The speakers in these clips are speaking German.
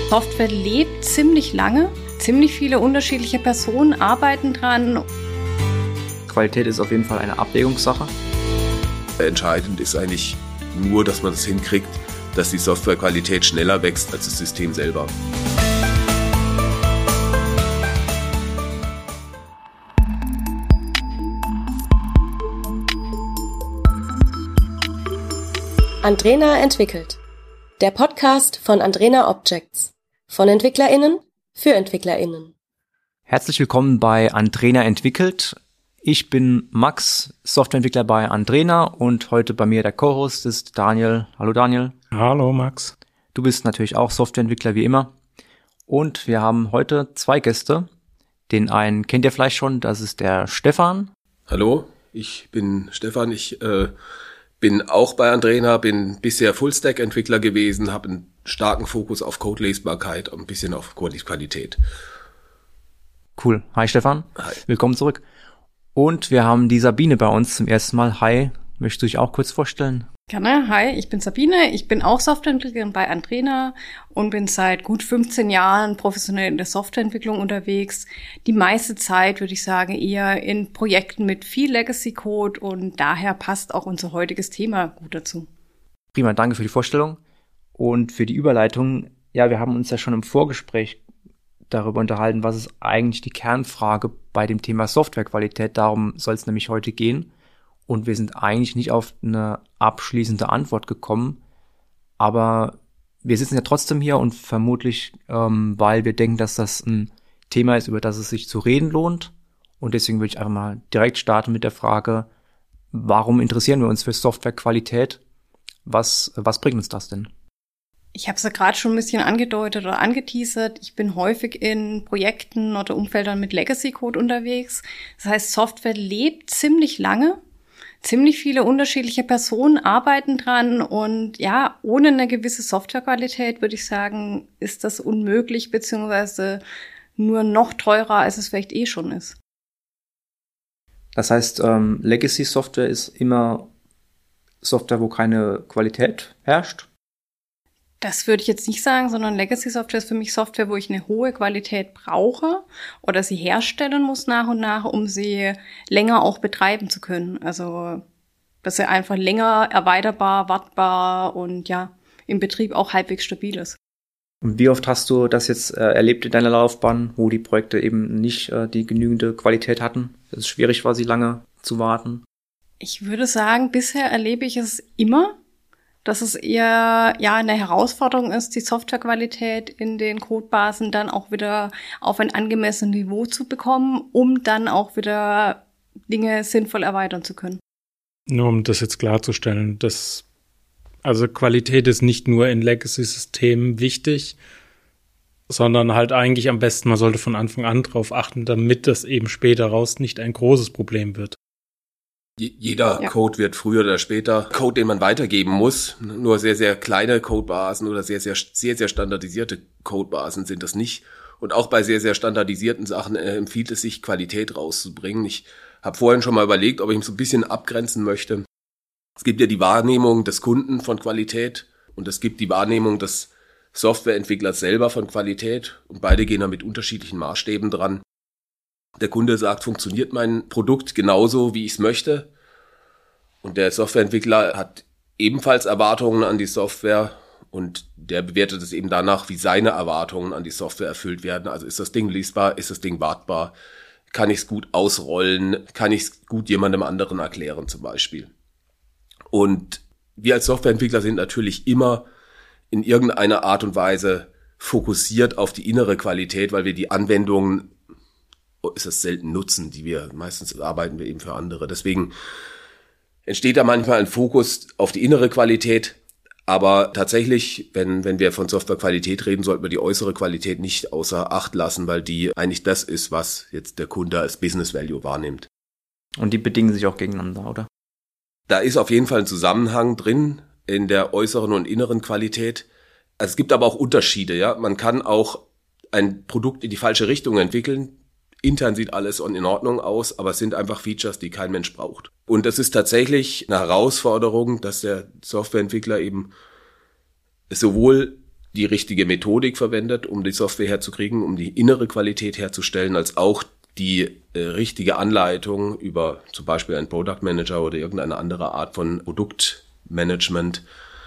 Software lebt ziemlich lange. Ziemlich viele unterschiedliche Personen arbeiten dran. Qualität ist auf jeden Fall eine Abwägungssache. Entscheidend ist eigentlich nur, dass man das hinkriegt, dass die Softwarequalität schneller wächst als das System selber. Andrena entwickelt. Der Podcast von Andrena Objects. Von EntwicklerInnen für EntwicklerInnen. Herzlich willkommen bei Andrena entwickelt. Ich bin Max, Softwareentwickler bei Andrena und heute bei mir der Co-Host ist Daniel. Hallo Daniel. Hallo Max. Du bist natürlich auch Softwareentwickler wie immer. Und wir haben heute zwei Gäste. Den einen kennt ihr vielleicht schon, das ist der Stefan. Hallo, ich bin Stefan. Ich bin auch bei Andrena, bin bisher Fullstack-Entwickler gewesen, habe einen starken Fokus auf Codelesbarkeit und ein bisschen auf Qualität. Cool. Hi Stefan. Hi. Willkommen zurück. Und wir haben die Sabine bei uns zum ersten Mal. Hi. Möchtest du dich auch kurz vorstellen? Gerne. Hi, ich bin Sabine. Ich bin auch Softwareentwicklerin bei Andrena und bin seit gut 15 Jahren professionell in der Softwareentwicklung unterwegs. Die meiste Zeit, würde ich sagen, eher in Projekten mit viel Legacy-Code und daher passt auch unser heutiges Thema gut dazu. Prima, danke für die Vorstellung und für die Überleitung. Ja, wir haben uns ja schon im Vorgespräch darüber unterhalten, was ist eigentlich die Kernfrage bei dem Thema Softwarequalität. Darum soll es nämlich heute gehen. Und wir sind eigentlich nicht auf eine abschließende Antwort gekommen. Aber wir sitzen ja trotzdem hier und vermutlich, weil wir denken, dass das ein Thema ist, über das es sich zu reden lohnt. Und deswegen würde ich einfach mal direkt starten mit der Frage, warum interessieren wir uns für Softwarequalität? Was bringt uns das denn? Ich habe es ja gerade schon ein bisschen angedeutet oder angeteasert. Ich bin häufig in Projekten oder Umfeldern mit Legacy-Code unterwegs. Das heißt, Software lebt ziemlich lange. Ziemlich viele unterschiedliche Personen arbeiten dran und ja, ohne eine gewisse Softwarequalität würde ich sagen, ist das unmöglich beziehungsweise nur noch teurer, als es vielleicht schon ist. Das heißt, Legacy-Software ist immer Software, wo keine Qualität herrscht? Das würde ich jetzt nicht sagen, sondern Legacy-Software ist für mich Software, wo ich eine hohe Qualität brauche oder sie herstellen muss nach und nach, um sie länger auch betreiben zu können. Also, dass sie einfach länger erweiterbar, wartbar und ja, im Betrieb auch halbwegs stabil ist. Und wie oft hast du das jetzt erlebt in deiner Laufbahn, wo die Projekte eben nicht die genügende Qualität hatten? Dass es schwierig war, sie lange zu warten? Ich würde sagen, bisher erlebe ich es immer, dass es eher ja eine Herausforderung ist, die Softwarequalität in den Codebasen dann auch wieder auf ein angemessenes Niveau zu bekommen, um dann auch wieder Dinge sinnvoll erweitern zu können. Nur um das jetzt klarzustellen, also Qualität ist nicht nur in Legacy-Systemen wichtig, sondern halt eigentlich am besten, man sollte von Anfang an drauf achten, damit das eben später raus nicht ein großes Problem wird. Jeder Code wird früher oder später Code, den man weitergeben muss. Nur sehr, sehr kleine Codebasen oder sehr, sehr, sehr, sehr standardisierte Codebasen sind das nicht. Und auch bei sehr, sehr standardisierten Sachen empfiehlt es sich, Qualität rauszubringen. Ich habe vorhin schon mal überlegt, ob ich mich so ein bisschen abgrenzen möchte. Es gibt ja die Wahrnehmung des Kunden von Qualität und es gibt die Wahrnehmung des Softwareentwicklers selber von Qualität. Und beide gehen da mit unterschiedlichen Maßstäben dran. Der Kunde sagt, funktioniert mein Produkt genauso, wie ich es möchte? Und der Softwareentwickler hat ebenfalls Erwartungen an die Software und der bewertet es eben danach, wie seine Erwartungen an die Software erfüllt werden. Also ist das Ding lesbar, ist das Ding wartbar, kann ich es gut ausrollen, kann ich es gut jemandem anderen erklären zum Beispiel. Und wir als Softwareentwickler sind natürlich immer in irgendeiner Art und Weise fokussiert auf die innere Qualität, weil wir die Anwendungen ist das selten nutzen, meistens arbeiten wir eben für andere. Deswegen entsteht da manchmal ein Fokus auf die innere Qualität, aber tatsächlich, wenn wir von Softwarequalität reden, sollten wir die äußere Qualität nicht außer Acht lassen, weil die eigentlich das ist, was jetzt der Kunde als Business Value wahrnimmt. Und die bedingen sich auch gegeneinander, oder? Da ist auf jeden Fall ein Zusammenhang drin in der äußeren und inneren Qualität. Also es gibt aber auch Unterschiede, ja. Man kann auch ein Produkt in die falsche Richtung entwickeln. Intern sieht alles in Ordnung aus, aber es sind einfach Features, die kein Mensch braucht. Und das ist tatsächlich eine Herausforderung, dass der Softwareentwickler eben sowohl die richtige Methodik verwendet, um die Software herzukriegen, um die innere Qualität herzustellen, als auch die richtige Anleitung über zum Beispiel einen Product Manager oder irgendeine andere Art von Produktmanagement,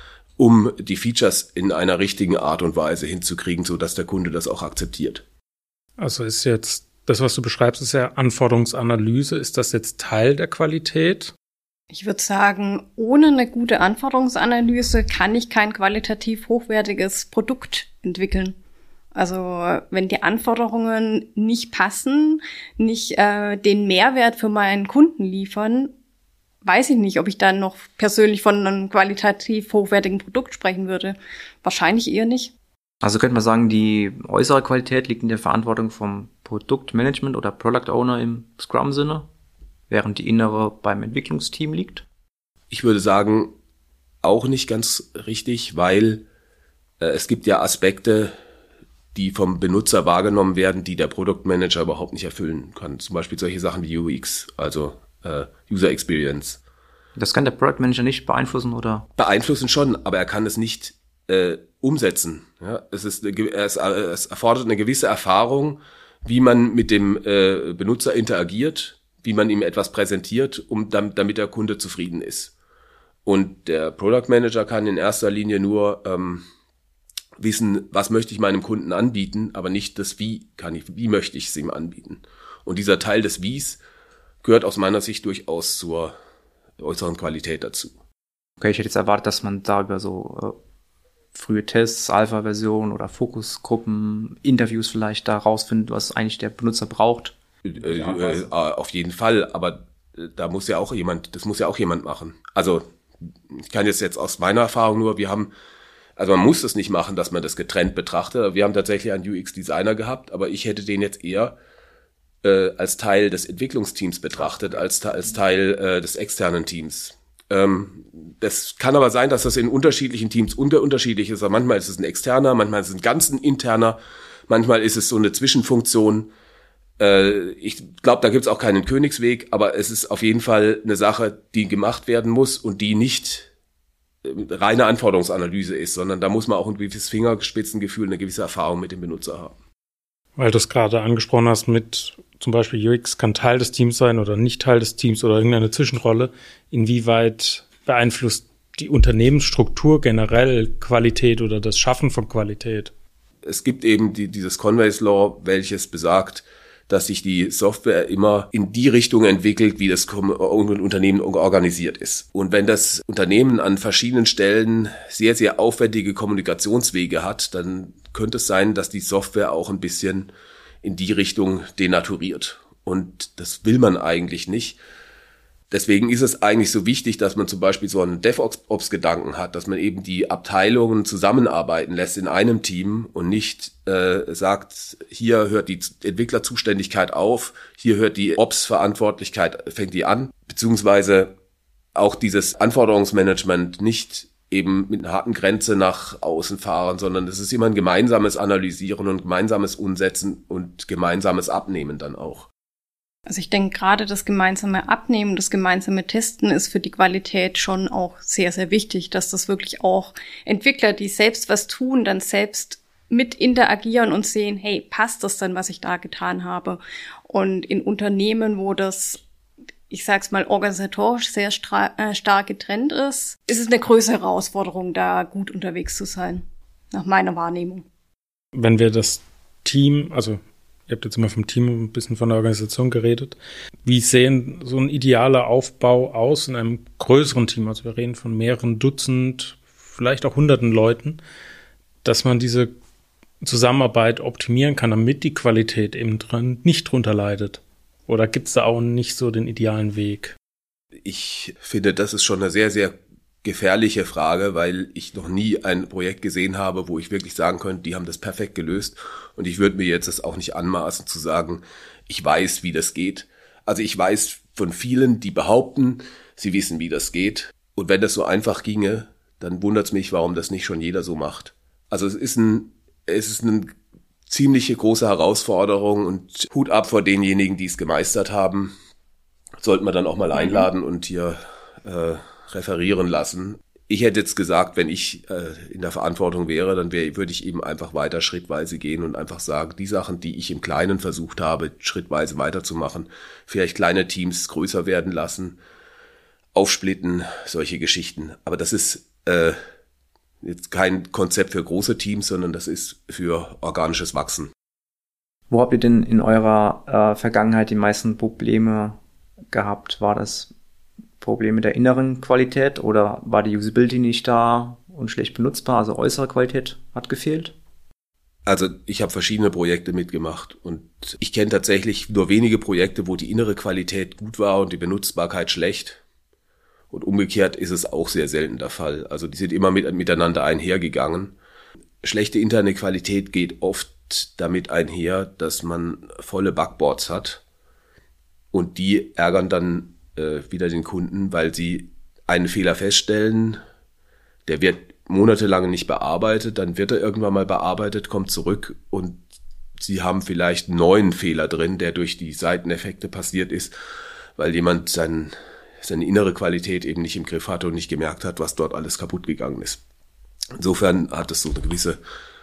um die Features in einer richtigen Art und Weise hinzukriegen, sodass der Kunde das auch akzeptiert. Also ist jetzt, das, was du beschreibst, ist ja Anforderungsanalyse. Ist das jetzt Teil der Qualität? Ich würde sagen, ohne eine gute Anforderungsanalyse kann ich kein qualitativ hochwertiges Produkt entwickeln. Also wenn die Anforderungen nicht passen, nicht den Mehrwert für meinen Kunden liefern, weiß ich nicht, ob ich dann noch persönlich von einem qualitativ hochwertigen Produkt sprechen würde. Wahrscheinlich eher nicht. Also könnte man sagen, die äußere Qualität liegt in der Verantwortung vom Produktmanagement oder Product Owner im Scrum-Sinne, während die innere beim Entwicklungsteam liegt? Ich würde sagen, auch nicht ganz richtig, weil es gibt ja Aspekte, die vom Benutzer wahrgenommen werden, die der Produktmanager überhaupt nicht erfüllen kann. Zum Beispiel solche Sachen wie UX, also User Experience. Das kann der Product Manager nicht beeinflussen, oder? Beeinflussen schon, aber er kann es nicht umsetzen. Ja, es erfordert eine gewisse Erfahrung, wie man mit dem Benutzer interagiert, wie man ihm etwas präsentiert, damit der Kunde zufrieden ist. Und der Product Manager kann in erster Linie nur wissen, was möchte ich meinem Kunden anbieten, aber nicht das Wie möchte ich es ihm anbieten. Und dieser Teil des Wies gehört aus meiner Sicht durchaus zur äußeren Qualität dazu. Okay, ich hätte jetzt erwartet, dass man da über so frühe Tests, Alpha-Version oder Fokusgruppen, Interviews vielleicht da rausfindet, was eigentlich der Benutzer braucht. Auf jeden Fall, aber das muss ja auch jemand machen. Also ich kann jetzt aus meiner Erfahrung nur, man muss das nicht machen, dass man das getrennt betrachtet. Wir haben tatsächlich einen UX-Designer gehabt, aber ich hätte den jetzt eher als Teil des Entwicklungsteams betrachtet, als Teil des externen Teams. Das kann aber sein, dass das in unterschiedlichen Teams unterschiedlich ist. Also manchmal ist es ein externer, manchmal ist es ein ganz interner, manchmal ist es so eine Zwischenfunktion. Ich glaube, da gibt es auch keinen Königsweg, aber es ist auf jeden Fall eine Sache, die gemacht werden muss und die nicht reine Anforderungsanalyse ist, sondern da muss man auch ein gewisses Fingerspitzengefühl, eine gewisse Erfahrung mit dem Benutzer haben. Weil du es gerade angesprochen hast mit zum Beispiel UX kann Teil des Teams sein oder nicht Teil des Teams oder irgendeine Zwischenrolle. Inwieweit beeinflusst die Unternehmensstruktur generell Qualität oder das Schaffen von Qualität? Es gibt eben dieses Conway's Law, welches besagt, dass sich die Software immer in die Richtung entwickelt, wie das Unternehmen organisiert ist. Und wenn das Unternehmen an verschiedenen Stellen sehr, sehr aufwendige Kommunikationswege hat, dann könnte es sein, dass die Software auch ein bisschen in die Richtung denaturiert. Und das will man eigentlich nicht. Deswegen ist es eigentlich so wichtig, dass man zum Beispiel so einen DevOps-Gedanken hat, dass man eben die Abteilungen zusammenarbeiten lässt in einem Team und nicht sagt, hier hört die Entwicklerzuständigkeit auf, hier hört die Ops-Verantwortlichkeit, fängt die an, beziehungsweise auch dieses Anforderungsmanagement nicht eben mit einer harten Grenze nach außen fahren, sondern es ist immer ein gemeinsames Analysieren und gemeinsames Umsetzen und gemeinsames Abnehmen dann auch. Also ich denke, gerade das gemeinsame Abnehmen, das gemeinsame Testen ist für die Qualität schon auch sehr, sehr wichtig, dass das wirklich auch Entwickler, die selbst was tun, dann selbst mit interagieren und sehen, hey, passt das denn, was ich da getan habe? Und in Unternehmen, wo das, ich sag's mal, organisatorisch sehr stark getrennt ist es eine größere Herausforderung, da gut unterwegs zu sein, nach meiner Wahrnehmung. Wenn wir das Team, also ihr habt jetzt immer vom Team und ein bisschen von der Organisation geredet. Wie sehen so ein idealer Aufbau aus in einem größeren Team? Also wir reden von mehreren Dutzend, vielleicht auch hunderten Leuten, dass man diese Zusammenarbeit optimieren kann, damit die Qualität eben nicht drunter leidet. Oder gibt es da auch nicht so den idealen Weg? Ich finde, das ist schon eine sehr, sehr gefährliche Frage, weil ich noch nie ein Projekt gesehen habe, wo ich wirklich sagen könnte, die haben das perfekt gelöst. Und ich würde mir jetzt das auch nicht anmaßen zu sagen, ich weiß, wie das geht. Also ich weiß von vielen, die behaupten, sie wissen, wie das geht. Und wenn das so einfach ginge, dann wundert es mich, warum das nicht schon jeder so macht. Also es ist eine ziemliche große Herausforderung und Hut ab vor denjenigen, die es gemeistert haben. Sollten wir dann auch mal einladen und hier referieren lassen. Ich hätte jetzt gesagt, wenn ich in der Verantwortung wäre, dann würde ich eben einfach weiter schrittweise gehen und einfach sagen, die Sachen, die ich im Kleinen versucht habe, schrittweise weiterzumachen, vielleicht kleine Teams größer werden lassen, aufsplitten, solche Geschichten. Aber das ist jetzt kein Konzept für große Teams, sondern das ist für organisches Wachsen. Wo habt ihr denn in eurer Vergangenheit die meisten Probleme gehabt? War das Probleme der inneren Qualität oder war die Usability nicht da und schlecht benutzbar, also äußere Qualität hat gefehlt? Also ich habe verschiedene Projekte mitgemacht und ich kenne tatsächlich nur wenige Projekte, wo die innere Qualität gut war und die Benutzbarkeit schlecht. Und umgekehrt ist es auch sehr selten der Fall. Also die sind immer miteinander einhergegangen. Schlechte interne Qualität geht oft damit einher, dass man volle Bugboards hat und die ärgern dann wieder den Kunden, weil sie einen Fehler feststellen, der wird monatelang nicht bearbeitet, dann wird er irgendwann mal bearbeitet, kommt zurück und sie haben vielleicht einen neuen Fehler drin, der durch die Seiteneffekte passiert ist, weil jemand seine innere Qualität eben nicht im Griff hatte und nicht gemerkt hat, was dort alles kaputt gegangen ist. Insofern hat es so eine gewisse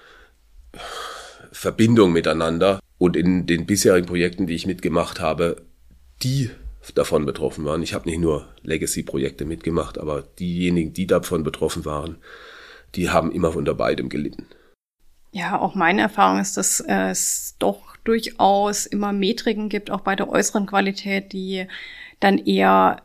Verbindung miteinander und in den bisherigen Projekten, die ich mitgemacht habe, die davon betroffen waren. Ich habe nicht nur Legacy-Projekte mitgemacht, aber diejenigen, die davon betroffen waren, die haben immer unter beidem gelitten. Ja, auch meine Erfahrung ist, dass es doch durchaus immer Metriken gibt, auch bei der äußeren Qualität, die dann eher,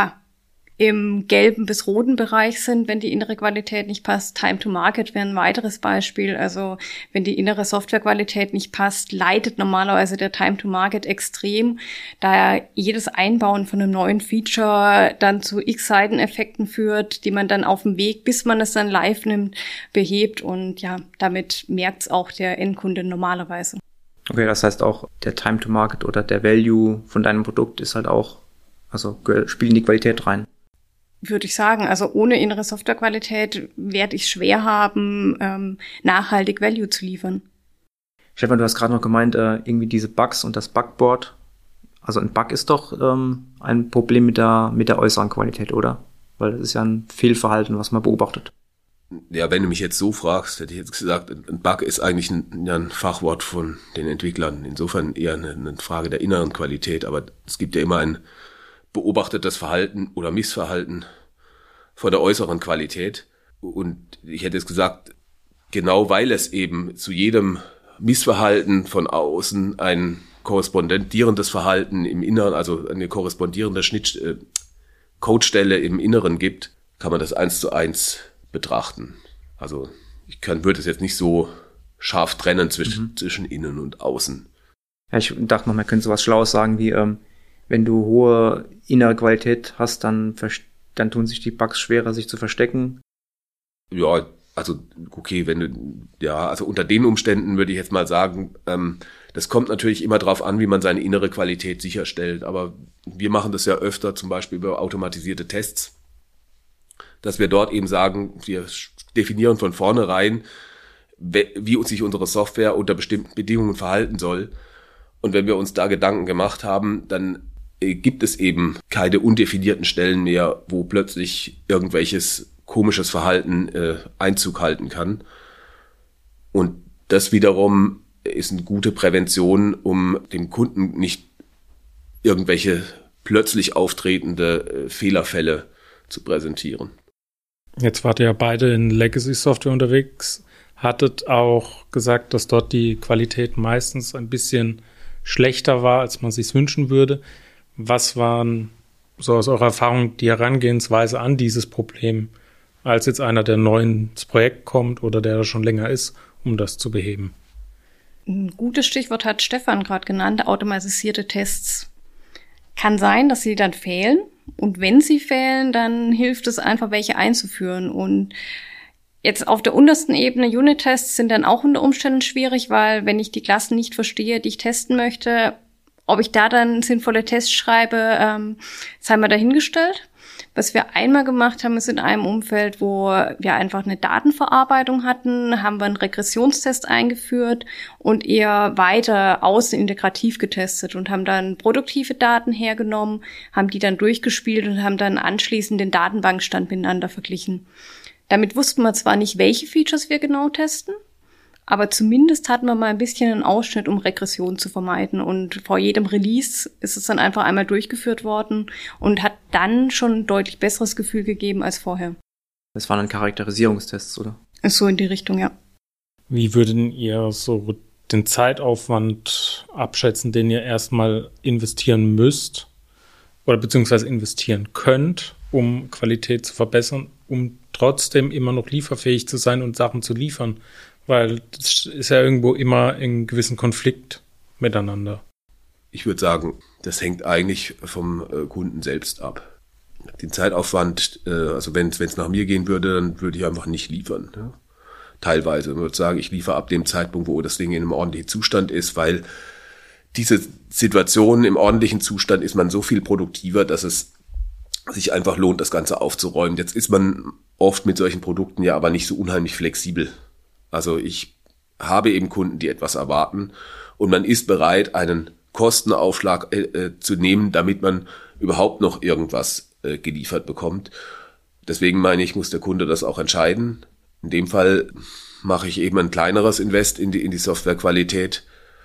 im gelben bis roten Bereich sind, wenn die innere Qualität nicht passt. Time to Market wäre ein weiteres Beispiel. Also wenn die innere Softwarequalität nicht passt, leidet normalerweise der Time to Market extrem, da jedes Einbauen von einem neuen Feature dann zu x Seiteneffekten führt, die man dann auf dem Weg, bis man es dann live nimmt, behebt. Und ja, damit merkt's auch der Endkunde normalerweise. Okay, das heißt auch, der Time to Market oder der Value von deinem Produkt ist halt auch, also spielt in die Qualität rein. Würde ich sagen. Also ohne innere Softwarequalität werde ich schwer haben, nachhaltig Value zu liefern. Stefan, du hast gerade noch gemeint, irgendwie diese Bugs und das Bugboard. Also ein Bug ist doch ein Problem mit der äußeren Qualität, oder? Weil das ist ja ein Fehlverhalten, was man beobachtet. Ja, wenn du mich jetzt so fragst, hätte ich jetzt gesagt, ein Bug ist eigentlich ein Fachwort von den Entwicklern. Insofern eher eine Frage der inneren Qualität. Aber es gibt ja immer ein beobachtetes Verhalten oder Missverhalten von der äußeren Qualität. Und ich hätte jetzt gesagt, genau weil es eben zu jedem Missverhalten von außen ein korrespondierendes Verhalten im Inneren, also eine korrespondierende Codestelle im Inneren gibt, kann man das 1:1 betrachten. Also würde es jetzt nicht so scharf trennen zwischen innen und außen. Ja, ich dachte noch, man könnte sowas Schlaues sagen wie, wenn du hohe innere Qualität hast, dann tun sich die Bugs schwerer, sich zu verstecken. Ja, also okay, also unter den Umständen würde ich jetzt mal sagen, das kommt natürlich immer drauf an, wie man seine innere Qualität sicherstellt. Aber wir machen das ja öfter, zum Beispiel über automatisierte Tests, dass wir dort eben sagen, wir definieren von vornherein, wie sich unsere Software unter bestimmten Bedingungen verhalten soll. Und wenn wir uns da Gedanken gemacht haben, dann gibt es eben keine undefinierten Stellen mehr, wo plötzlich irgendwelches komisches Verhalten Einzug halten kann. Und das wiederum ist eine gute Prävention, um dem Kunden nicht irgendwelche plötzlich auftretende Fehlerfälle zu präsentieren. Jetzt wart ihr ja beide in Legacy-Software unterwegs, hattet auch gesagt, dass dort die Qualität meistens ein bisschen schlechter war, als man sich wünschen würde. Was waren so aus eurer Erfahrung die Herangehensweise an dieses Problem, als jetzt einer, der neu ins Projekt kommt oder der schon länger ist, um das zu beheben? Ein gutes Stichwort hat Stefan gerade genannt, automatisierte Tests. Kann sein, dass sie dann fehlen. Und wenn sie fehlen, dann hilft es einfach, welche einzuführen. Und jetzt auf der untersten Ebene, Unit-Tests sind dann auch unter Umständen schwierig, weil wenn ich die Klassen nicht verstehe, die ich testen möchte, ob ich da dann sinnvolle Tests schreibe, sei mal dahingestellt. Was wir einmal gemacht haben, ist in einem Umfeld, wo wir einfach eine Datenverarbeitung hatten, haben wir einen Regressionstest eingeführt und eher weiter außenintegrativ getestet und haben dann produktive Daten hergenommen, haben die dann durchgespielt und haben dann anschließend den Datenbankstand miteinander verglichen. Damit wussten wir zwar nicht, welche Features wir genau testen, aber zumindest hatten wir mal ein bisschen einen Ausschnitt, um Regression zu vermeiden. Und vor jedem Release ist es dann einfach einmal durchgeführt worden und hat dann schon ein deutlich besseres Gefühl gegeben als vorher. Das waren dann Charakterisierungstests, oder? Ist so in die Richtung, ja. Wie würden ihr so den Zeitaufwand abschätzen, den ihr erstmal investieren müsst oder beziehungsweise investieren könnt, um Qualität zu verbessern, um trotzdem immer noch lieferfähig zu sein und Sachen zu liefern? Weil das ist ja irgendwo immer in gewissen Konflikt miteinander. Ich würde sagen, das hängt eigentlich vom Kunden selbst ab. Den Zeitaufwand, also wenn es nach mir gehen würde, dann würde ich einfach nicht liefern. Ja? Teilweise. Ich würde sagen, ich liefere ab dem Zeitpunkt, wo das Ding in einem ordentlichen Zustand ist, weil diese Situation im ordentlichen Zustand ist man so viel produktiver, dass es sich einfach lohnt, das Ganze aufzuräumen. Jetzt ist man oft mit solchen Produkten ja aber nicht so unheimlich flexibel. Also ich habe eben Kunden, die etwas erwarten und man ist bereit, einen Kostenaufschlag zu nehmen, damit man überhaupt noch irgendwas geliefert bekommt. Deswegen meine ich, muss der Kunde das auch entscheiden. In dem Fall mache ich eben ein kleineres Invest in die Softwarequalität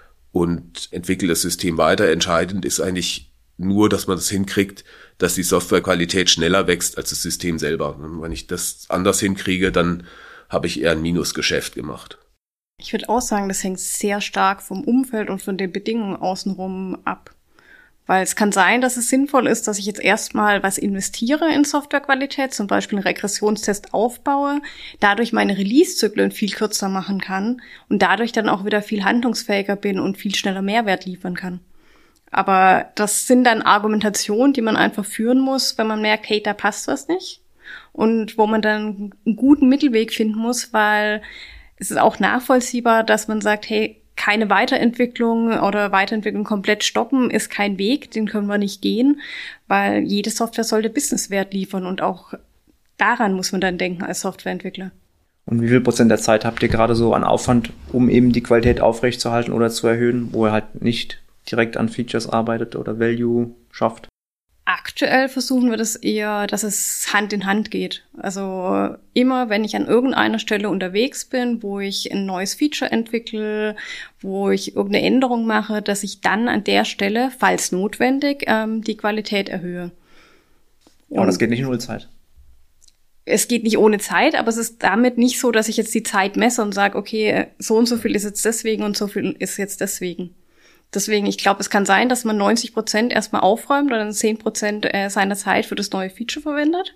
und entwickle das System weiter. Entscheidend ist eigentlich nur, dass man das hinkriegt, dass die Softwarequalität schneller wächst als das System selber. Wenn ich das anders hinkriege, dann habe ich eher ein Minusgeschäft gemacht. Ich würde auch sagen, das hängt sehr stark vom Umfeld und von den Bedingungen außenrum ab. Weil es kann sein, dass es sinnvoll ist, dass ich jetzt erstmal was investiere in Softwarequalität, zum Beispiel einen Regressionstest aufbaue, dadurch meine Release-Zyklen viel kürzer machen kann und dadurch dann auch wieder viel handlungsfähiger bin und viel schneller Mehrwert liefern kann. Aber das sind dann Argumentationen, die man einfach führen muss, wenn man merkt, hey, da passt was nicht. Und wo man dann einen guten Mittelweg finden muss, weil es ist auch nachvollziehbar, dass man sagt, hey, keine Weiterentwicklung oder Weiterentwicklung komplett stoppen ist kein Weg, den können wir nicht gehen, weil jede Software sollte Businesswert liefern und auch daran muss man dann denken als Softwareentwickler. Und wie viel Prozent der Zeit habt ihr gerade so an Aufwand, um eben die Qualität aufrechtzuerhalten oder zu erhöhen, wo ihr halt nicht direkt an Features arbeitet oder Value schafft? Aktuell versuchen wir das eher, dass es Hand in Hand geht. Also immer, wenn ich an irgendeiner Stelle unterwegs bin, wo ich ein neues Feature entwickle, wo ich irgendeine Änderung mache, dass ich dann an der Stelle, falls notwendig, die Qualität erhöhe. Aber das geht nicht in Nullzeit. Es geht nicht ohne Zeit, aber es ist damit nicht so, dass ich jetzt die Zeit messe und sage, okay, so und so viel ist jetzt deswegen und so viel ist jetzt deswegen. Deswegen, ich glaube, es kann sein, dass man 90% erstmal aufräumt und dann 10% seiner Zeit für das neue Feature verwendet.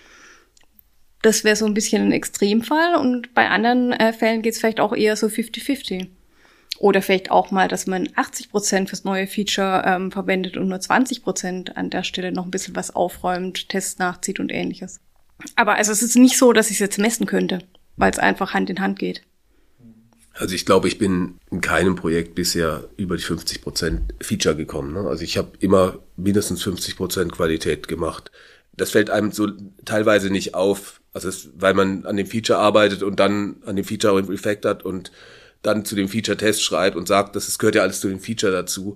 Das wäre so ein bisschen ein Extremfall und bei anderen Fällen geht es vielleicht auch eher so 50-50. Oder vielleicht auch mal, dass man 80% fürs neue Feature verwendet und nur 20% an der Stelle noch ein bisschen was aufräumt, Tests nachzieht und ähnliches. Aber also es ist nicht so, dass ich es jetzt messen könnte, weil es einfach Hand in Hand geht. Also ich glaube, ich bin in keinem Projekt bisher über die 50% Feature gekommen. Ne? Also ich habe immer mindestens 50% Qualität gemacht. Das fällt einem so teilweise nicht auf, also weil man an dem Feature arbeitet und dann an dem Feature refactort und dann zu dem Feature-Test schreibt und sagt, das gehört ja alles zu dem Feature dazu.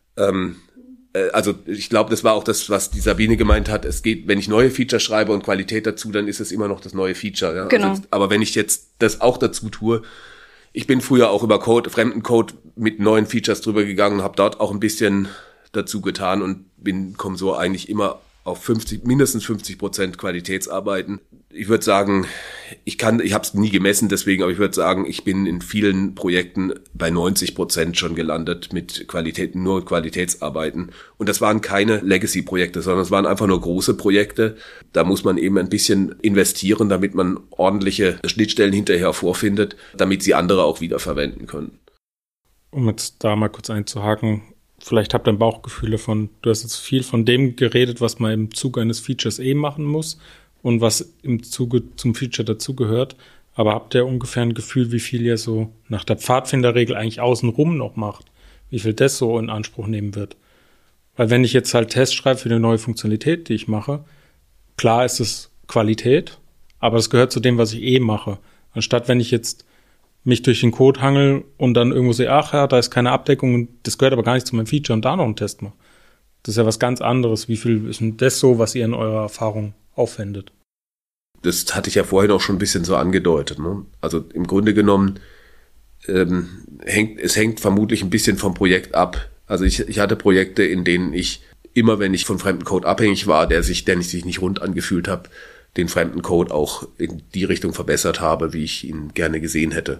Also ich glaube, das war auch das, was die Sabine gemeint hat. Es geht, wenn ich neue Feature schreibe und Qualität dazu, dann ist es immer noch das neue Feature. Ja? Genau. Also, aber wenn ich jetzt das auch dazu tue, ich bin früher auch über fremden Code mit neuen Features drüber gegangen, habe dort auch ein bisschen dazu getan und komme so eigentlich immer auf mindestens 50% Qualitätsarbeiten. Ich würde sagen, ich habe es nie gemessen, deswegen, aber ich würde sagen, ich bin in vielen Projekten bei 90% schon gelandet mit nur Qualitätsarbeiten. Und das waren keine Legacy-Projekte, sondern es waren einfach nur große Projekte. Da muss man eben ein bisschen investieren, damit man ordentliche Schnittstellen hinterher vorfindet, damit sie andere auch wiederverwenden können. Um jetzt da mal kurz einzuhaken, vielleicht habt ihr ein Bauchgefühl davon, du hast jetzt viel von dem geredet, was man im Zuge eines Features machen muss und was im Zuge zum Feature dazugehört. Aber habt ihr ungefähr ein Gefühl, wie viel ihr so nach der Pfadfinderregel eigentlich außenrum noch macht? Wie viel das so in Anspruch nehmen wird? Weil wenn ich jetzt halt Tests schreibe für eine neue Funktionalität, die ich mache, klar ist es Qualität, aber es gehört zu dem, was ich mache. Anstatt wenn ich jetzt mich durch den Code hangel und dann irgendwo sehe, ach ja, da ist keine Abdeckung und das gehört aber gar nicht zu meinem Feature und da noch einen Test mache. Das ist ja was ganz anderes. Wie viel ist denn das so, was ihr in eurer Erfahrung aufwendet? Das hatte ich ja vorhin auch schon ein bisschen so angedeutet. Ne? Also im Grunde genommen hängt vermutlich ein bisschen vom Projekt ab. Also ich hatte Projekte, in denen ich immer, wenn ich von fremden Code abhängig war, der sich nicht rund angefühlt hat, den fremden Code auch in die Richtung verbessert habe, wie ich ihn gerne gesehen hätte.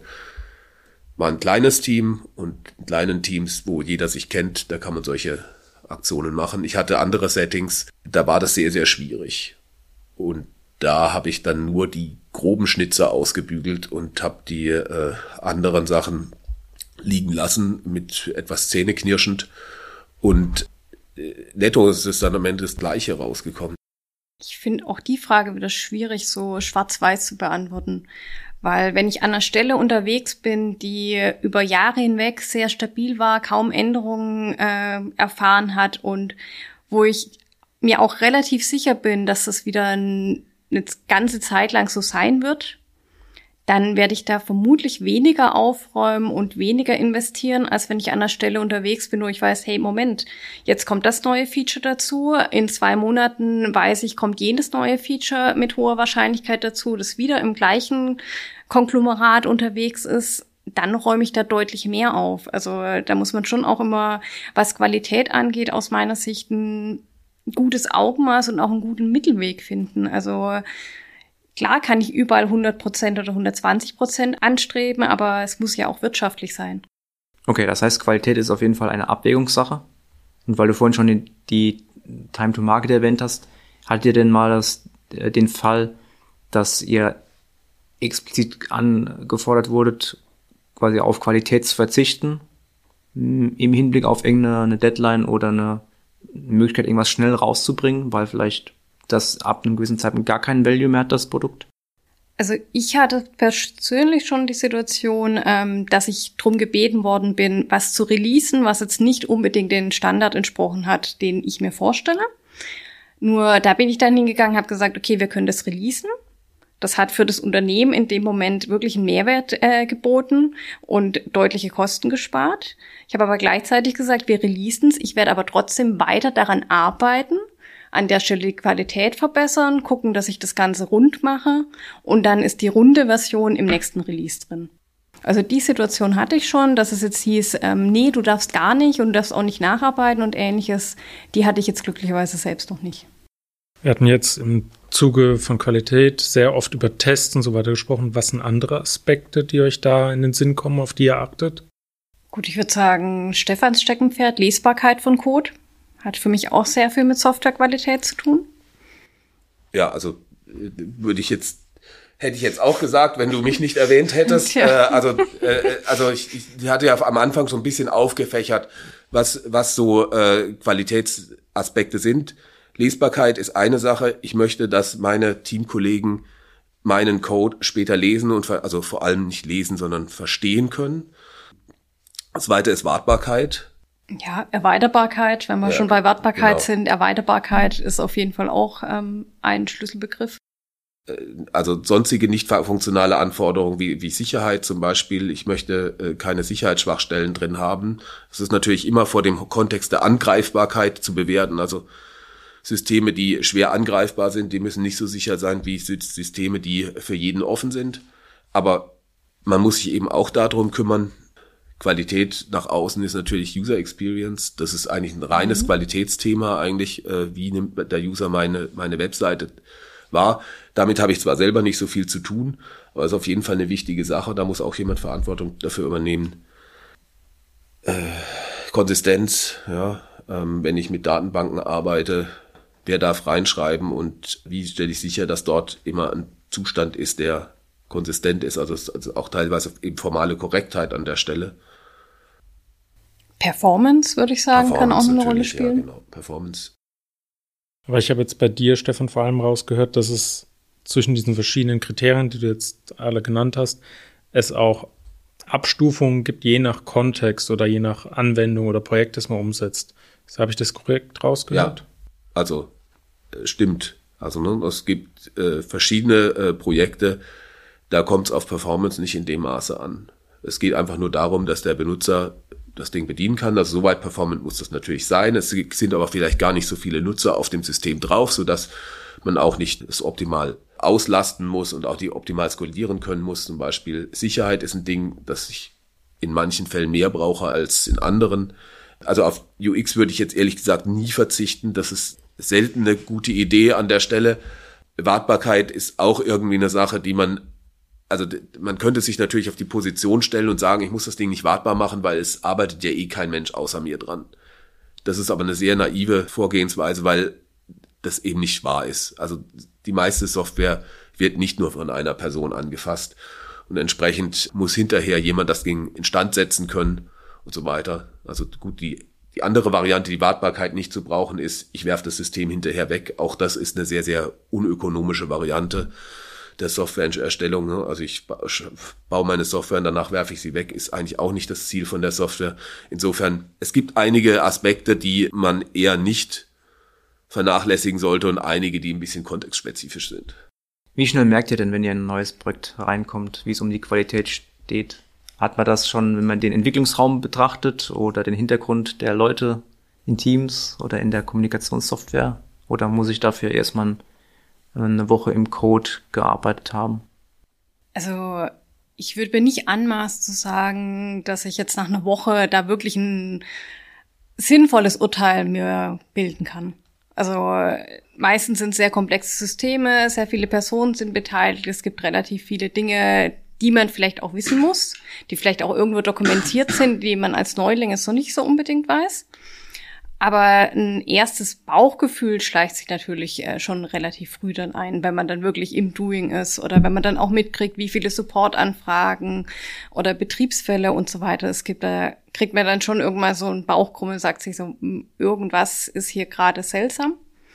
War ein kleines Team und in kleinen Teams, wo jeder sich kennt, da kann man solche Aktionen machen. Ich hatte andere Settings, da war das sehr, sehr schwierig. Und da habe ich dann nur die groben Schnitzer ausgebügelt und habe die anderen Sachen liegen lassen, mit etwas zähneknirschend. Und netto ist es dann am Ende das Gleiche rausgekommen. Ich finde auch die Frage wieder schwierig, so schwarz-weiß zu beantworten. Weil wenn ich an einer Stelle unterwegs bin, die über Jahre hinweg sehr stabil war, kaum Änderungen erfahren hat und wo ich mir auch relativ sicher bin, dass das wieder eine ganze Zeit lang so sein wird, dann werde ich da vermutlich weniger aufräumen und weniger investieren, als wenn ich an einer Stelle unterwegs bin, wo ich weiß, hey, Moment, jetzt kommt das neue Feature dazu. In 2 Monaten weiß ich, kommt jenes neue Feature mit hoher Wahrscheinlichkeit dazu, das wieder im gleichen Konglomerat unterwegs ist. Dann räume ich da deutlich mehr auf. Also da muss man schon auch immer, was Qualität angeht, aus meiner Sicht ein gutes Augenmaß und auch einen guten Mittelweg finden. Also klar kann ich überall 100% oder 120% anstreben, aber es muss ja auch wirtschaftlich sein. Okay, das heißt, Qualität ist auf jeden Fall eine Abwägungssache. Und weil du vorhin schon die Time to Market erwähnt hast, hattet ihr denn mal den Fall, dass ihr explizit angefordert wurdet, quasi auf Qualität zu verzichten, im Hinblick auf irgendeine Deadline oder eine Möglichkeit, irgendwas schnell rauszubringen, weil vielleicht das ab einem gewissen Zeitpunkt gar keinen Value mehr hat, das Produkt? Also ich hatte persönlich schon die Situation, dass ich drum gebeten worden bin, was zu releasen, was jetzt nicht unbedingt den Standard entsprochen hat, den ich mir vorstelle. Nur da bin ich dann hingegangen, habe gesagt, okay, wir können das releasen. Das hat für das Unternehmen in dem Moment wirklich einen Mehrwert geboten und deutliche Kosten gespart. Ich habe aber gleichzeitig gesagt, wir releasen es. Ich werde aber trotzdem weiter daran arbeiten, an der Stelle die Qualität verbessern, gucken, dass ich das Ganze rund mache und dann ist die runde Version im nächsten Release drin. Also die Situation hatte ich schon, dass es jetzt hieß, nee, du darfst gar nicht und du darfst auch nicht nacharbeiten und Ähnliches. Die hatte ich jetzt glücklicherweise selbst noch nicht. Wir hatten jetzt im Zuge von Qualität sehr oft über Tests und so weiter gesprochen. Was sind andere Aspekte, die euch da in den Sinn kommen, auf die ihr achtet? Gut, ich würde sagen, Stefans Steckenpferd, Lesbarkeit von Code. Hat für mich auch sehr viel mit Softwarequalität zu tun. Ja, also hätte ich jetzt auch gesagt, wenn du mich nicht erwähnt hättest. Also ich hatte ja am Anfang so ein bisschen aufgefächert, was so Qualitätsaspekte sind. Lesbarkeit ist eine Sache. Ich möchte, dass meine Teamkollegen meinen Code später lesen und also vor allem nicht lesen, sondern verstehen können. Das zweite ist Wartbarkeit. Ja, Erweiterbarkeit, wenn wir schon bei Wartbarkeit sind. Erweiterbarkeit ist auf jeden Fall auch ein Schlüsselbegriff. Also sonstige nicht funktionale Anforderungen wie Sicherheit zum Beispiel. Ich möchte keine Sicherheitsschwachstellen drin haben. Das ist natürlich immer vor dem Kontext der Angreifbarkeit zu bewerten. Also Systeme, die schwer angreifbar sind, die müssen nicht so sicher sein wie Systeme, die für jeden offen sind. Aber man muss sich eben auch darum kümmern. Qualität nach außen ist natürlich User Experience. Das ist eigentlich ein reines Qualitätsthema eigentlich. Wie nimmt der User meine Webseite wahr? Damit habe ich zwar selber nicht so viel zu tun, aber es ist auf jeden Fall eine wichtige Sache. Da muss auch jemand Verantwortung dafür übernehmen. Konsistenz, ja. Wenn ich mit Datenbanken arbeite, wer darf reinschreiben und wie stelle ich sicher, dass dort immer ein Zustand ist, der konsistent ist, also auch teilweise eben formale Korrektheit an der Stelle. Performance, würde ich sagen, kann auch eine Rolle spielen. Ja, genau, Performance. Aber ich habe jetzt bei dir, Stefan, vor allem rausgehört, dass es zwischen diesen verschiedenen Kriterien, die du jetzt alle genannt hast, es auch Abstufungen gibt, je nach Kontext oder je nach Anwendung oder Projekt, das man umsetzt. Habe ich das korrekt rausgehört? Ja, also stimmt. Also es gibt verschiedene Projekte, da kommt es auf Performance nicht in dem Maße an. Es geht einfach nur darum, dass der Benutzer das Ding bedienen kann. Also soweit performant muss das natürlich sein. Es sind aber vielleicht gar nicht so viele Nutzer auf dem System drauf, sodass man auch nicht es optimal auslasten muss und auch die optimal skalieren können muss. Zum Beispiel Sicherheit ist ein Ding, das ich in manchen Fällen mehr brauche als in anderen. Also auf UX würde ich jetzt ehrlich gesagt nie verzichten. Das ist selten eine gute Idee an der Stelle. Wartbarkeit ist auch irgendwie eine Sache, die man könnte sich natürlich auf die Position stellen und sagen, ich muss das Ding nicht wartbar machen, weil es arbeitet ja eh kein Mensch außer mir dran. Das ist aber eine sehr naive Vorgehensweise, weil das eben nicht wahr ist. Also die meiste Software wird nicht nur von einer Person angefasst und entsprechend muss hinterher jemand das Ding instand setzen können und so weiter. Also gut, die andere Variante, die Wartbarkeit nicht zu brauchen, ist, ich werfe das System hinterher weg. Auch das ist eine sehr, sehr unökonomische Variante der Softwareerstellung. Also ich baue meine Software und danach werfe ich sie weg, ist eigentlich auch nicht das Ziel von der Software. Insofern, es gibt einige Aspekte, die man eher nicht vernachlässigen sollte und einige, die ein bisschen kontextspezifisch sind. Wie schnell merkt ihr denn, wenn ihr in ein neues Projekt reinkommt, wie es um die Qualität steht? Hat man das schon, wenn man den Entwicklungsraum betrachtet oder den Hintergrund der Leute in Teams oder in der Kommunikationssoftware? Oder muss ich dafür erstmal eine Woche im Code gearbeitet haben? Also ich würde mir nicht anmaßen zu sagen, dass ich jetzt nach einer Woche da wirklich ein sinnvolles Urteil mir bilden kann. Also meistens sind es sehr komplexe Systeme, sehr viele Personen sind beteiligt, es gibt relativ viele Dinge, die man vielleicht auch wissen muss, die vielleicht auch irgendwo dokumentiert sind, die man als Neuling es so nicht so unbedingt weiß. Aber ein erstes Bauchgefühl schleicht sich natürlich schon relativ früh dann ein, wenn man dann wirklich im Doing ist oder wenn man dann auch mitkriegt, wie viele Supportanfragen oder Betriebsfälle und so weiter es gibt. Da kriegt man dann schon irgendwann so ein Bauchkrummeln, sagt sich so, irgendwas ist hier gerade seltsam.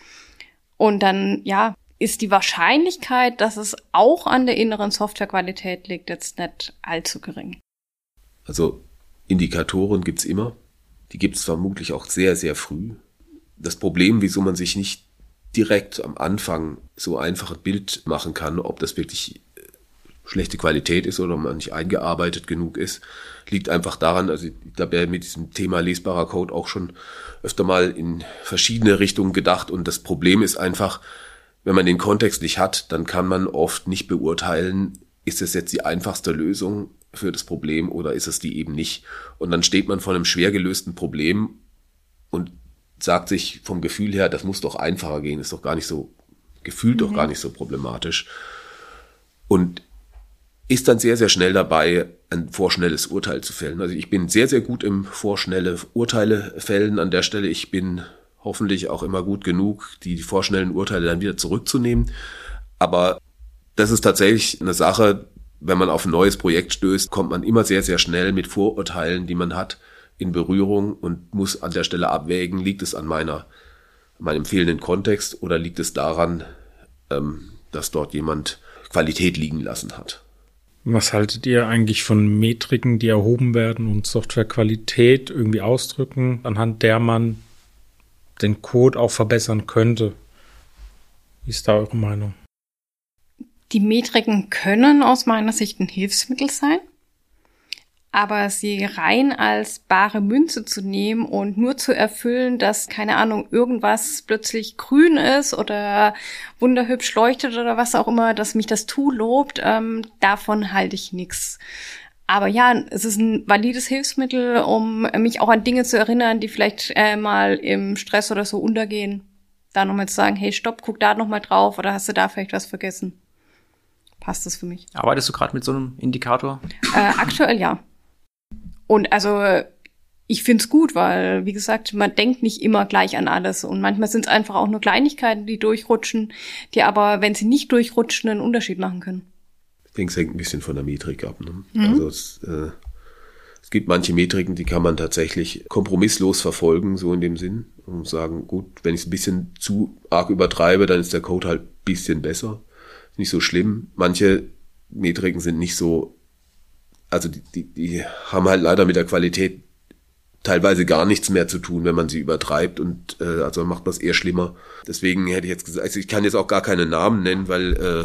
Und dann, ja, ist die Wahrscheinlichkeit, dass es auch an der inneren Softwarequalität liegt, jetzt nicht allzu gering. Also Indikatoren gibt's immer. Die gibt es vermutlich auch sehr, sehr früh. Das Problem, wieso man sich nicht direkt am Anfang so einfach ein Bild machen kann, ob das wirklich schlechte Qualität ist oder man nicht eingearbeitet genug ist, liegt einfach daran, also ich habe ja mit diesem Thema lesbarer Code auch schon öfter mal in verschiedene Richtungen gedacht und das Problem ist einfach, wenn man den Kontext nicht hat, dann kann man oft nicht beurteilen, ist es jetzt die einfachste Lösung für das Problem oder ist es die eben nicht? Und dann steht man vor einem schwer gelösten Problem und sagt sich vom Gefühl her, das muss doch einfacher gehen, ist doch gar nicht so, gefühlt doch gar nicht so problematisch. Und ist dann sehr, sehr schnell dabei, ein vorschnelles Urteil zu fällen. Also ich bin sehr, sehr gut im vorschnelle Urteile fällen an der Stelle. Ich bin hoffentlich auch immer gut genug, die vorschnellen Urteile dann wieder zurückzunehmen. Aber das ist tatsächlich eine Sache, wenn man auf ein neues Projekt stößt, kommt man immer sehr, sehr schnell mit Vorurteilen, die man hat, in Berührung und muss an der Stelle abwägen, liegt es an meinem fehlenden Kontext oder liegt es daran, dass dort jemand Qualität liegen lassen hat. Was haltet ihr eigentlich von Metriken, die erhoben werden und Softwarequalität irgendwie ausdrücken, anhand der man den Code auch verbessern könnte? Wie ist da eure Meinung? Die Metriken können aus meiner Sicht ein Hilfsmittel sein, aber sie rein als bare Münze zu nehmen und nur zu erfüllen, dass, keine Ahnung, irgendwas plötzlich grün ist oder wunderhübsch leuchtet oder was auch immer, dass mich das Tool lobt, davon halte ich nichts. Aber ja, es ist ein valides Hilfsmittel, um mich auch an Dinge zu erinnern, die vielleicht mal im Stress oder so untergehen. Da nochmal zu sagen, hey, stopp, guck da nochmal drauf oder hast du da vielleicht was vergessen? Passt das für mich. Arbeitest du gerade mit so einem Indikator? Aktuell ja. Und also ich find's gut, weil, wie gesagt, man denkt nicht immer gleich an alles. Und manchmal sind es einfach auch nur Kleinigkeiten, die durchrutschen, die aber, wenn sie nicht durchrutschen, einen Unterschied machen können. Ich denke, es hängt ein bisschen von der Metrik ab. Ne? Also es gibt manche Metriken, die kann man tatsächlich kompromisslos verfolgen, so in dem Sinn. Und sagen, gut, wenn ich es ein bisschen zu arg übertreibe, dann ist der Code halt ein bisschen besser. Nicht so schlimm. Manche Metriken sind nicht so, also die haben halt leider mit der Qualität teilweise gar nichts mehr zu tun, wenn man sie übertreibt und also macht man es eher schlimmer. Deswegen hätte ich jetzt gesagt, also ich kann jetzt auch gar keine Namen nennen, weil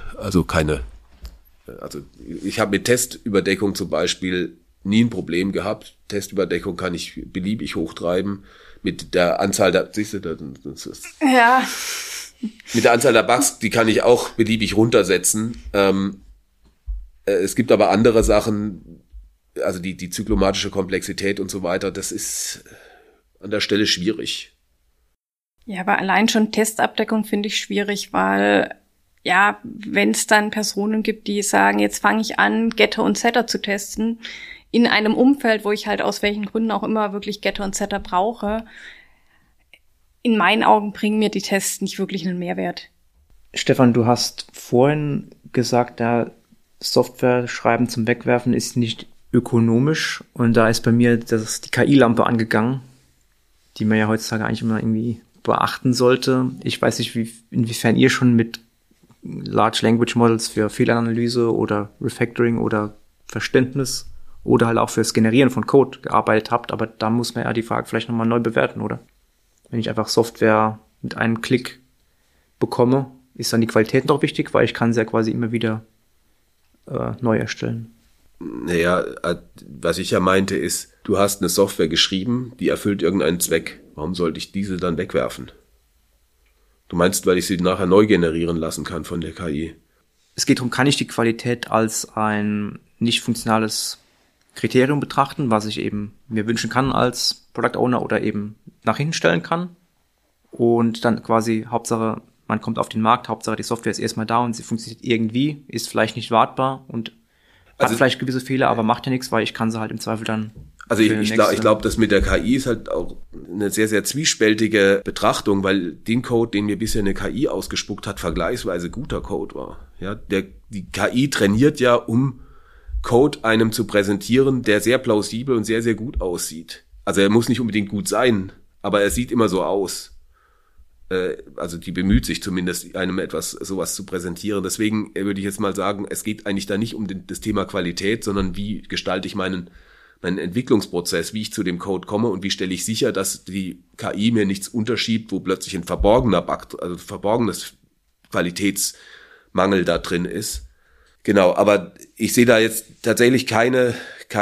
ich habe mit Testüberdeckung zum Beispiel nie ein Problem gehabt. Testüberdeckung kann ich beliebig hochtreiben. Mit der Anzahl der, siehst du, ja. Mit der Anzahl der Bugs, die kann ich auch beliebig runtersetzen. Es gibt aber andere Sachen, also die zyklomatische Komplexität und so weiter, das ist an der Stelle schwierig. Ja, aber allein schon Testabdeckung finde ich schwierig, weil ja, wenn es dann Personen gibt, die sagen, jetzt fange ich an, Getter und Setter zu testen, in einem Umfeld, wo ich halt aus welchen Gründen auch immer wirklich Getter und Setter brauche, in meinen Augen bringen mir die Tests nicht wirklich einen Mehrwert. Stefan, du hast vorhin gesagt, ja, Software schreiben zum Wegwerfen ist nicht ökonomisch, und da ist bei mir die KI-Lampe angegangen, die man ja heutzutage eigentlich immer irgendwie beachten sollte. Ich weiß nicht, inwiefern ihr schon mit Large Language Models für Fehleranalyse oder Refactoring oder Verständnis oder halt auch fürs Generieren von Code gearbeitet habt, aber da muss man ja die Frage vielleicht nochmal neu bewerten, oder? Wenn ich einfach Software mit einem Klick bekomme, ist dann die Qualität noch wichtig, weil ich kann sie ja quasi immer wieder neu erstellen. Naja, was ich ja meinte ist, du hast eine Software geschrieben, die erfüllt irgendeinen Zweck. Warum sollte ich diese dann wegwerfen? Du meinst, weil ich sie nachher neu generieren lassen kann von der KI? Es geht darum, kann ich die Qualität als ein nicht funktionales Kriterium betrachten, was ich eben mir wünschen kann als Product Owner oder eben nach hinten stellen kann. Und dann quasi Hauptsache, man kommt auf den Markt, Hauptsache die Software ist erstmal da und sie funktioniert irgendwie, ist vielleicht nicht wartbar und hat vielleicht gewisse Fehler, aber macht ja nichts, weil ich kann sie halt im Zweifel dann. Also ich glaube, das mit der KI ist halt auch eine sehr, sehr zwiespältige Betrachtung, weil den Code, den mir bisher eine KI ausgespuckt hat, vergleichsweise guter Code war. Ja, die KI trainiert ja, um Code einem zu präsentieren, der sehr plausibel und sehr, sehr gut aussieht. Also er muss nicht unbedingt gut sein, aber er sieht immer so aus. Also die bemüht sich zumindest, einem sowas zu präsentieren. Deswegen würde ich jetzt mal sagen, es geht eigentlich da nicht um das Thema Qualität, sondern wie gestalte ich meinen Entwicklungsprozess, wie ich zu dem Code komme und wie stelle ich sicher, dass die KI mir nichts unterschiebt, wo plötzlich ein verborgener Bug, also verborgenes Qualitätsmangel da drin ist. Genau, aber ich sehe da jetzt tatsächlich keinen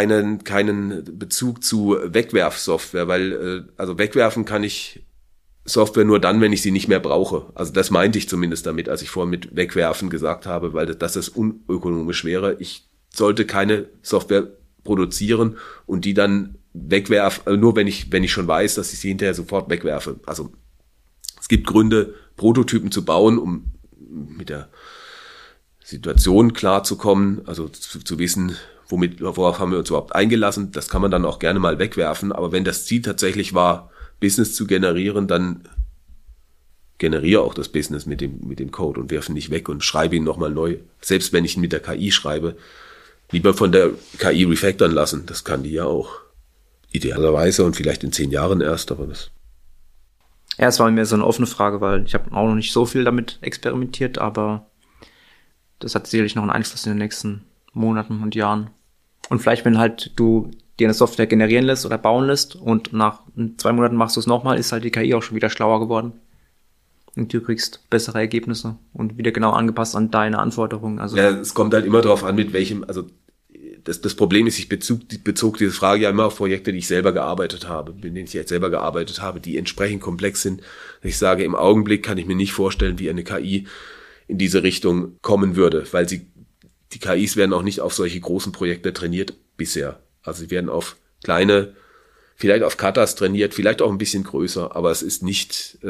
Bezug zu Wegwerfsoftware, weil also wegwerfen kann ich Software nur dann, wenn ich sie nicht mehr brauche. Also das meinte ich zumindest damit, als ich vorhin mit Wegwerfen gesagt habe, weil das unökonomisch wäre. Ich sollte keine Software produzieren und die dann wegwerfen, nur wenn ich schon weiß, dass ich sie hinterher sofort wegwerfe. Also es gibt Gründe, Prototypen zu bauen, um mit der Situation klarzukommen, also zu wissen, worauf haben wir uns überhaupt eingelassen. Das kann man dann auch gerne mal wegwerfen. Aber wenn das Ziel tatsächlich war, Business zu generieren, dann generiere auch das Business mit dem Code und werfe ihn nicht weg und schreibe ihn nochmal neu. Selbst wenn ich ihn mit der KI schreibe, lieber von der KI refactoren lassen. Das kann die ja auch. Idealerweise und vielleicht in 10 Jahren erst, aber das. Ja, es war mir so eine offene Frage, weil ich habe auch noch nicht so viel damit experimentiert, aber das hat sicherlich noch einen Einfluss in den nächsten Monaten und Jahren. Und vielleicht, wenn halt du dir eine Software generieren lässt oder bauen lässt und nach 2 Monaten machst du es nochmal, ist halt die KI auch schon wieder schlauer geworden. Und du kriegst bessere Ergebnisse und wieder genau angepasst an deine Anforderungen. Also ja, es kommt halt immer darauf an, mit welchem, also das Problem ist, ich bezog diese Frage ja immer auf Projekte, die ich selber gearbeitet habe, mit denen ich jetzt selber gearbeitet habe, die entsprechend komplex sind. Ich sage, im Augenblick kann ich mir nicht vorstellen, wie eine KI in diese Richtung kommen würde, weil die KIs werden auch nicht auf solche großen Projekte trainiert bisher. Also sie werden auf kleine, vielleicht auf Katas trainiert, vielleicht auch ein bisschen größer, aber es ist nicht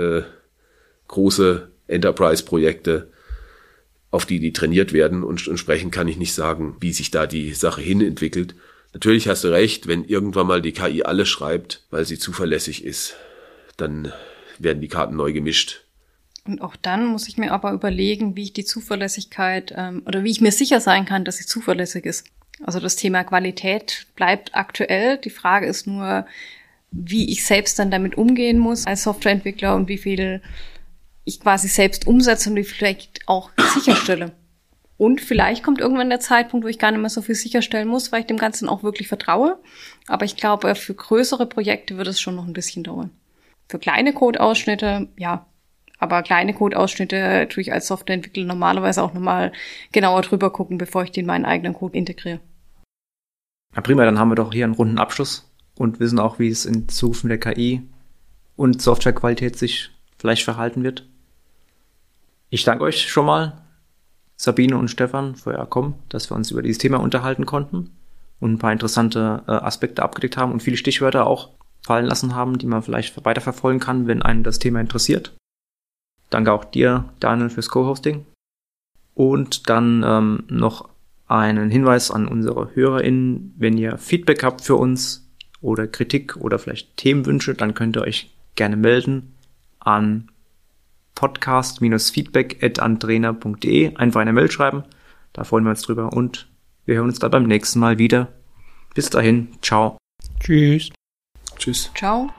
große Enterprise-Projekte, auf die trainiert werden, und entsprechend kann ich nicht sagen, wie sich da die Sache hin entwickelt. Natürlich hast du recht, wenn irgendwann mal die KI alles schreibt, weil sie zuverlässig ist, dann werden die Karten neu gemischt. Und auch dann muss ich mir aber überlegen, wie ich die Zuverlässigkeit oder wie ich mir sicher sein kann, dass sie zuverlässig ist. Also das Thema Qualität bleibt aktuell. Die Frage ist nur, wie ich selbst dann damit umgehen muss als Softwareentwickler und wie viel ich quasi selbst umsetze und wie vielleicht auch sicherstelle. Und vielleicht kommt irgendwann der Zeitpunkt, wo ich gar nicht mehr so viel sicherstellen muss, weil ich dem Ganzen auch wirklich vertraue. Aber ich glaube, für größere Projekte wird es schon noch ein bisschen dauern. Für kleine Codeausschnitte, ja. Aber kleine Codeausschnitte tue ich als Softwareentwickler normalerweise auch nochmal genauer drüber gucken, bevor ich die in meinen eigenen Code integriere. Ja, prima, dann haben wir doch hier einen runden Abschluss und wissen auch, wie es in Zukunft mit der KI und Softwarequalität sich vielleicht verhalten wird. Ich danke euch schon mal, Sabine und Stefan, für euer Kommen, dass wir uns über dieses Thema unterhalten konnten und ein paar interessante Aspekte abgedeckt haben und viele Stichwörter auch fallen lassen haben, die man vielleicht weiterverfolgen kann, wenn einen das Thema interessiert. Danke auch dir, Daniel, fürs Co-Hosting. Und dann noch einen Hinweis an unsere HörerInnen. Wenn ihr Feedback habt für uns oder Kritik oder vielleicht Themenwünsche, dann könnt ihr euch gerne melden an podcast-feedback@andrena.de. Einfach eine Mail schreiben. Da freuen wir uns drüber und wir hören uns dann beim nächsten Mal wieder. Bis dahin. Ciao. Tschüss. Tschüss. Ciao.